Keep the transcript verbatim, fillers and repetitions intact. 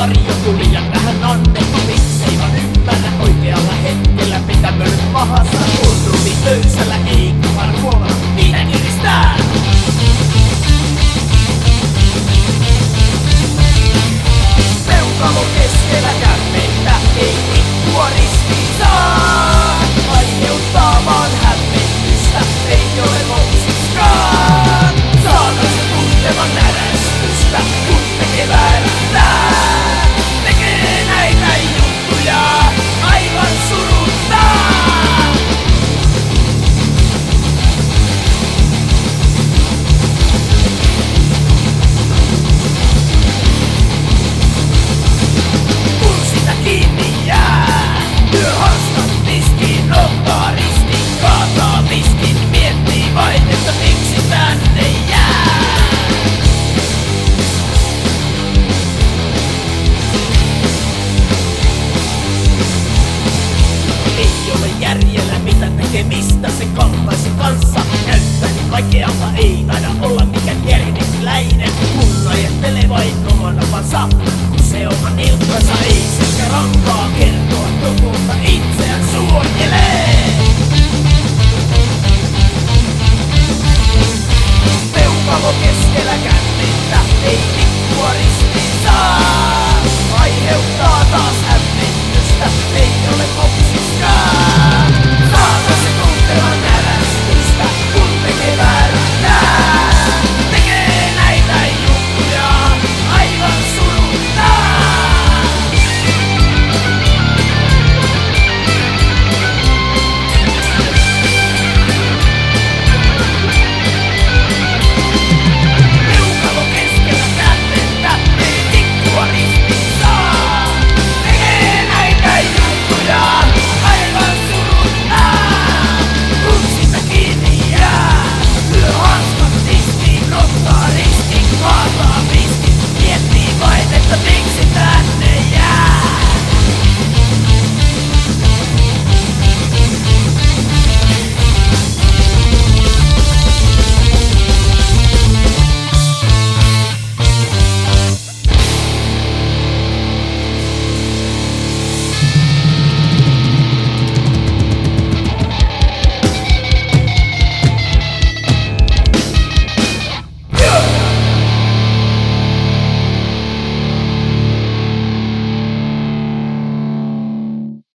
varjotulija tähän annettu. Miksei vaan ymmärrä oikealla hetkellä, mitä mölöt pahassa kulttuuri löysällä ei kukaan huomaa, niitä kiristää. Peukalo keskellä kämmentä, ei tippua ristiin saa. Aiheuttaa vaan hämmennystä, ei ole loksiskaan. Saatan se tuntevan närästystä, kun tekee väärättää. Tekee näitä juttuja aivan suruttaa. Kun sitä kiinni jää, lyö hanskat tiskiin, ottaa ristiin, kaataa viskin, miettii vain, että miksi tänne jää. Ei ole järjellä mitä tekemistä sen kaltaisen kanssa. Käyttänyt vaikealta ei taida olla mikään järjeläinen. Kun ajattelee vain oman napansa, kun se oman iltansa ei sekä rankaa kertoa totuutta itseään suojele.